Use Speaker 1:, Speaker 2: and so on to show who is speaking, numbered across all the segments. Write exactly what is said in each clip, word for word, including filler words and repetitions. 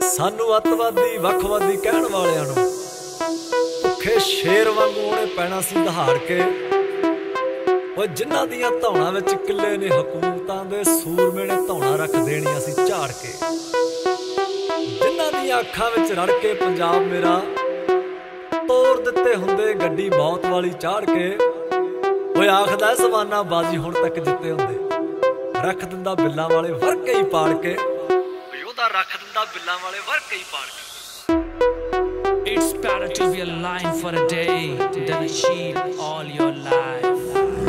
Speaker 1: सानू अतवादी वखवादी कहण वालियां नूं भुखे शेर वांगू उहने पैना सी दहाड़ के। ओए जिन्हां दियां धौणां विच किले ने हुकूमतां दे सूरमे ने धौणां रख देणियां सी झाड़ के। जिन्हां दियां अखां विच रड़ के पंजाब मेरा तोड़ दित्ते हुंदे गड्डी मौत वाली चाड़ के। ओए आखदा जमाना बाजी हुण तक जित्ते हुंदे रख दिंदा बिल्लां वाले वरके ही पाड़ के। रख दिंदा बिल्लां वाले वरके ही पाड़ के।
Speaker 2: It's better to be a lion for a day than a sheep all your life.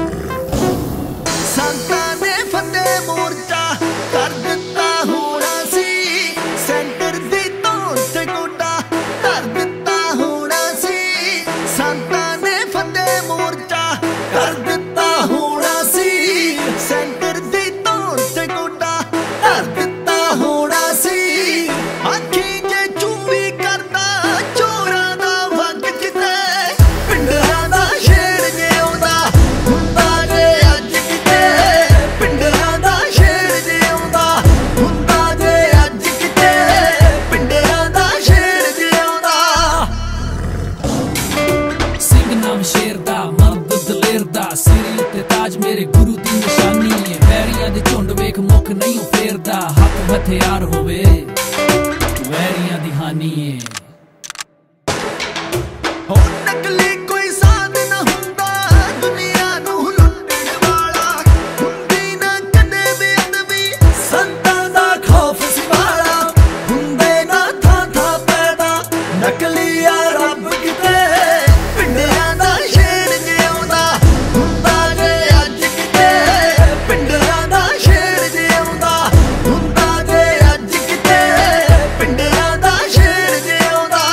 Speaker 3: संतां ने फतेह मोर्चा कर दिता होना सी, सेंटर दी धौण ते गोडा धर दिता होना सी। संतां ने फतेह मोर्चा कर दिता होना सी, सेंटर दी धौण ते गोडा धर दिता होना सी। आखी जे चूवी करदा चोरां दा वंग किते, पिंडरां दा शेर जे आउंदा हुंदा जे अज किते। पिंडरां दा शेर जे आउंदा हुंदा जे अज किते, पिंडरां दा शेर जे आउंदा।
Speaker 2: सिंह नाम शेर दा मर्द दलेर दा, सिर उत्ते ताज मेरे गुरु दी निशानी है। वैरियां दे झुंड वेख मुख नहीं फेरदा, हथ हथियार होवे वैरियां दी हानी है।
Speaker 3: हो नकली कोई साध ना हुंदा दुनिया नूं लुट्टण वाला, हुंदी ना कदे बेअदबी संतां दा खौफ सिवाला। हुंदे ना थां थां पैदा नकली आ रब किते, पिंडरां दा शेर जे आउंदा हुंदा जे अज किते। पिंडरां दा शेर जे आउंदा हुंदा जे अज किते, पिंडरां दा शेर जे आउंदा।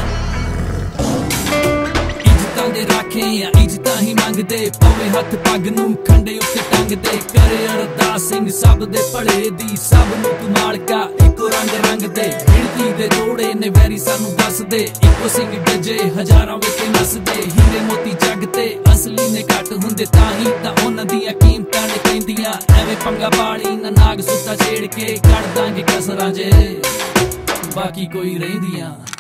Speaker 2: इज्जतां दे राखे आ इज्जतां ही मंगदे, पवे हथ पग नूं खंडे उत्ते टंगदे। करे अरदास सिंह सब दे भले दी, सब नूं तू मालका इको रंग रंग दे। गिणती दे जोड़े ने वैरी सानू दसदे, इको सिंह डजे हजारां विच नसदे। हीरे मोती जग ते असली ने घट हुंदे, ताही तां उन्हां दियां कीमतां ने कहंदियां एवें पंगा पाली ना नाग सुत्ता छेड़ के। कढ दांगे कसरां जे बाकी कोई रहिंदियां।